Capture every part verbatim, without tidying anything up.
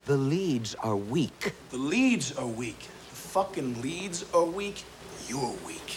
The leads are weak. The leads are weak. The fucking leads are weak. You're weak.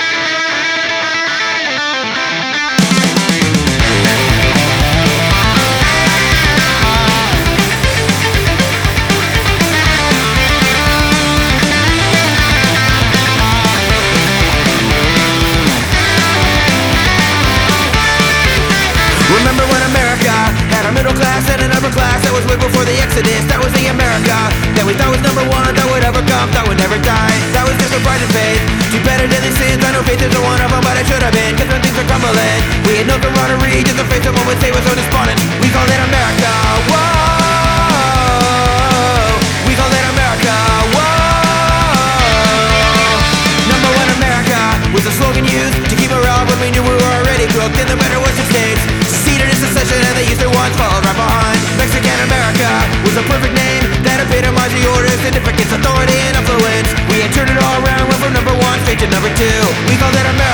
Remember when America had a middle class and an upper class that was way before the Exodus? That was the America that we thought was number one, that would ever come, that would never die. That was just a pride and faith. Do better than these sins. I know faith isn't one of them, but it should have been, cause when things are crumbling, we had no camaraderie, just a face of what would say was so despondent. We called it America, whoa. We called it America, whoa. Number one America was a slogan used to keep morale when we knew we were already cooked in the better Western states. Seceded in secession and they used their ones followed right behind. Mexican America was a perfect name that epitomized the order, significance, authority, and influence. We had turned it all around, went from number one straight to number two. We called it America.